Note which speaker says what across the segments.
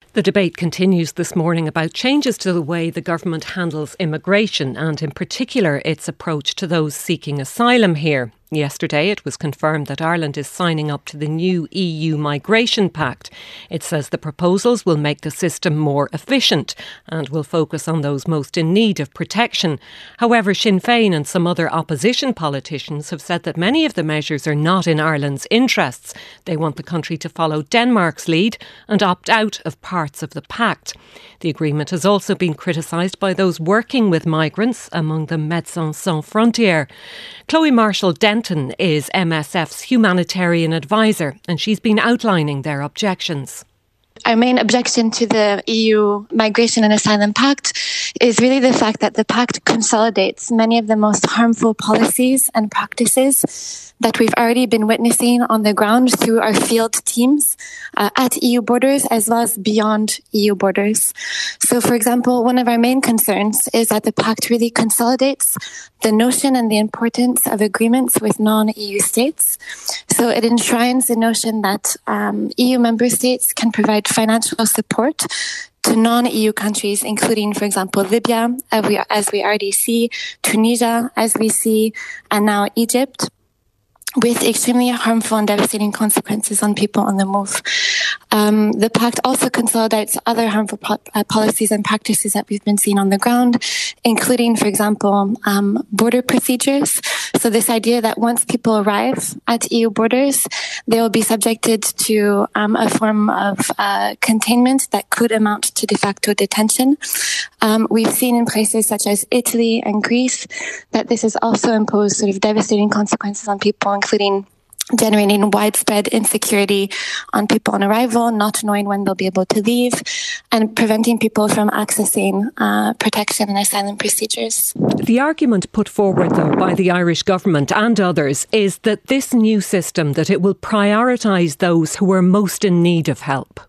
Speaker 1: The debate continues this morning about changes to the way the government handles immigration and in particular its approach to those seeking asylum here. Yesterday it was confirmed that Ireland is signing up to the new EU Migration Pact. It says the proposals will make the system more efficient and will focus on those most in need of protection. However, Sinn Féin and some other opposition politicians have said that many of the measures are not in Ireland's interests. They want the country to follow Denmark's lead and opt out of parts of the pact. The agreement has also been criticised by those working with migrants, among them Médecins Sans Frontières. Chloe Marshall-Denton is MSF's humanitarian advisor, and she's been outlining their objections.
Speaker 2: Our main objection to the EU Migration and Asylum Pact is really the fact that the pact consolidates many of the most harmful policies and practices that we've already been witnessing on the ground through our field teams at EU borders as well as beyond EU borders. So, for example, one of our main concerns is that the pact really consolidates the notion and the importance of agreements with non-EU states. So it enshrines the notion that EU member states can provide financial support to non-EU countries, including, for example, Libya, as we already see, Tunisia, as we see, and now Egypt, with extremely harmful and devastating consequences on people on the move. The pact also consolidates other harmful policies and practices that we've been seeing on the ground, including, for example, border procedures. So this idea that once people arrive at EU borders, they will be subjected to a form of containment that could amount to de facto detention. We've seen in places such as Italy and Greece that this has also imposed sort of devastating consequences on people, including generating widespread insecurity on people on arrival, not knowing when they'll be able to leave, and preventing people from accessing protection and asylum procedures.
Speaker 1: The argument put forward, though, by the Irish government and others is that this new system, that it will prioritise those who are most in need of help.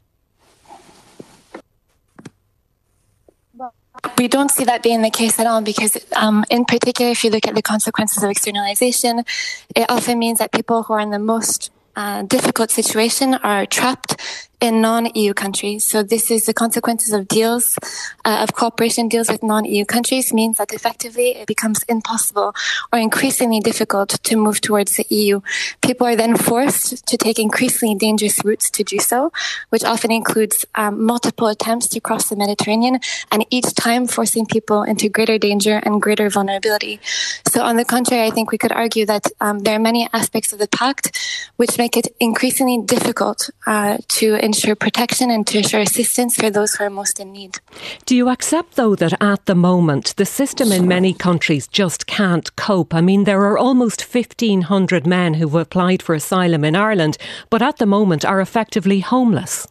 Speaker 2: We don't see that being the case at all because, in particular, if you look at the consequences of externalization, it often means that people who are in the most difficult situation are trapped in non-EU countries. So this is the consequences of deals, of cooperation deals with non-EU countries, means that effectively it becomes impossible or increasingly difficult to move towards the EU. People are then forced to take increasingly dangerous routes to do so, which often includes multiple attempts to cross the Mediterranean, and each time forcing people into greater danger and greater vulnerability. So on the contrary, I think we could argue that there are many aspects of the pact which make it increasingly difficult to ensure protection and to ensure assistance for those who are most in need.
Speaker 1: Do you accept, though, that at the moment the system in many countries just can't cope? I mean, there are almost 1,500 men who've applied for asylum in Ireland, but at the moment are effectively homeless.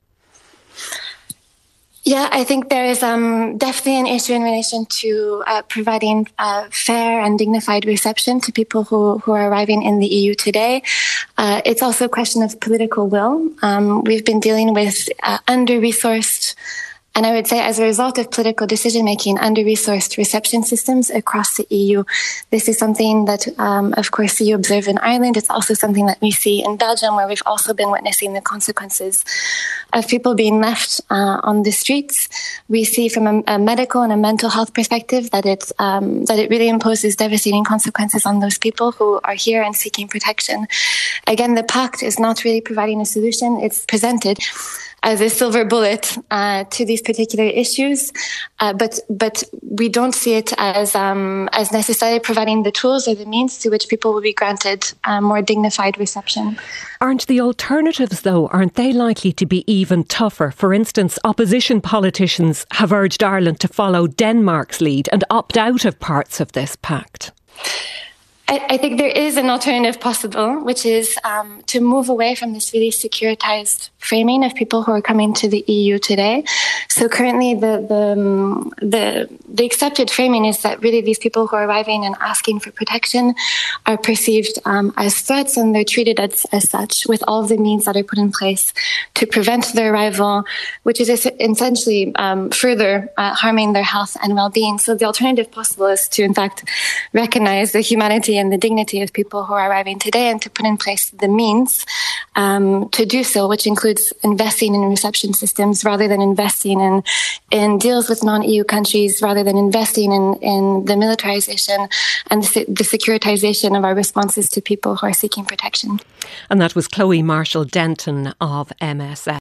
Speaker 2: Yeah, I think there is definitely an issue in relation to providing fair and dignified reception to people who are arriving in the EU today. It's also a question of political will. We've been dealing with under-resourced, and I would say as a result of political decision-making, under-resourced reception systems across the EU. This is something that, of course, you observe in Ireland. It's also something that we see in Belgium, where we've also been witnessing the consequences of people being left on the streets. We see from a medical and a mental health perspective that it really imposes devastating consequences on those people who are here and seeking protection. Again, the pact is not really providing a solution. It's presented as a silver bullet to these particular issues, but we don't see it as necessarily providing the tools or the means to which people will be granted more dignified reception.
Speaker 1: Aren't the alternatives, though, aren't they likely to be even tougher? For instance, opposition politicians have urged Ireland to follow Denmark's lead and opt out of parts of this pact.
Speaker 2: I think there is an alternative possible, which is to move away from this really securitized framing of people who are coming to the EU today. So currently the accepted framing is that really these people who are arriving and asking for protection are perceived as threats, and they're treated as such, with all of the means that are put in place to prevent their arrival, which is essentially further harming their health and well-being. So the alternative possible is to, in fact, recognize the humanity and the dignity of people who are arriving today, and to put in place the means to do so, which includes investing in reception systems rather than investing in deals with non-EU countries, rather than investing in the militarization and the securitization of our responses to people who are seeking protection.
Speaker 1: And that was Chloe Marshall-Denton of MSF.